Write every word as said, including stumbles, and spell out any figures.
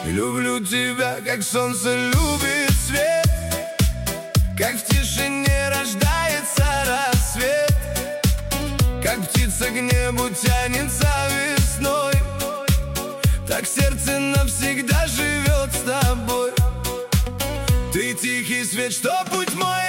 Люблю тебя, как солнце любит свет, как в тишине рождается рассвет, как птица к небу тянется весной, так сердце навсегда живет с тобой. Ты тихий свет, что путь мой